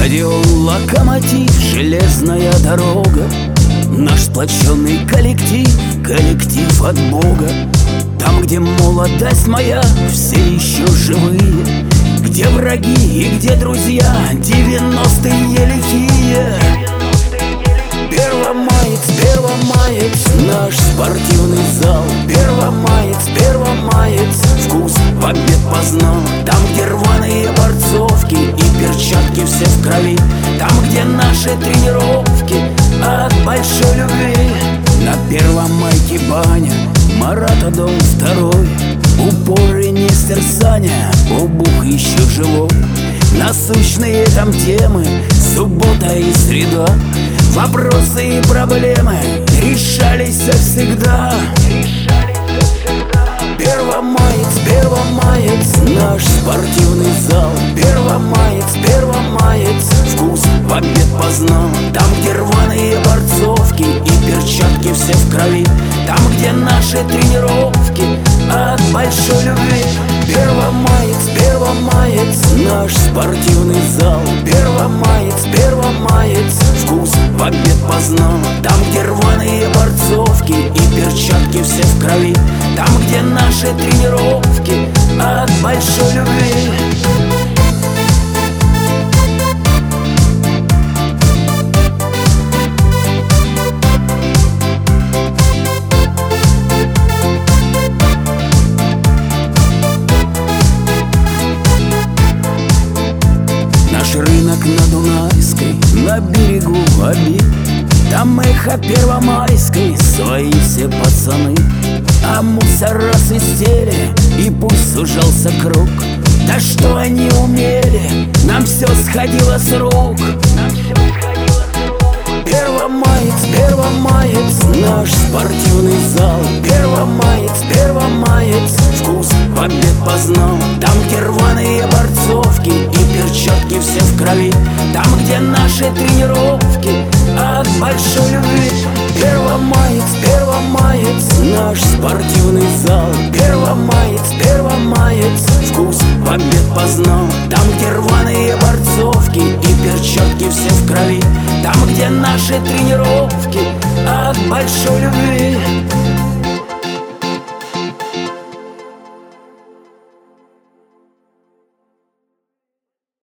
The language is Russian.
Стадион «Локомотив», железная дорога, наш сплоченный коллектив, коллектив от Бога. Там, где молодость моя, все еще живые, где враги и где друзья, 90-е лихие. Первомаец, наш спортивный зал. Первомаец, вкус в обед познал. Там, где рваные борцовки и перчатки все в крови, там, где наши тренировки от большой любви. На Первомайке баня, Марата дом второй, упоры Нестер Саня, обух еще живой. Насущные там темы, суббота и среда, вопросы и проблемы решались всегда. Первомаец, наш спортивный зал. Первомаец, вкус в обед познал. Там, где рваные борцовки и перчатки все в крови, там, где наши тренировки от большой любви. Первомаец, наш спортивный зал. Первомаец, вкус в обед познал. Там, где рваные борцовки и перчатки все в крови, там, где наши тренировки от большой любви. Наш рынок на Дунайской, на берегу Оби, там эхо Первомайской, свои все пацаны. А мусора свистели, и пусть сужался круг. Да что они умели, нам все сходило с рук. Первомаец, наш спортивный зал. Первомаец, вкус в обед познал. Там, где рваные борцовки и перчатки все в крови, там, где наши тренировки от большой любви. Первомаец, наш спортивный зал. Первомаец, вкус в обед познал. Там, где рваные борцовки и перчатки все в крови, там, где наши тренировки от большой любви.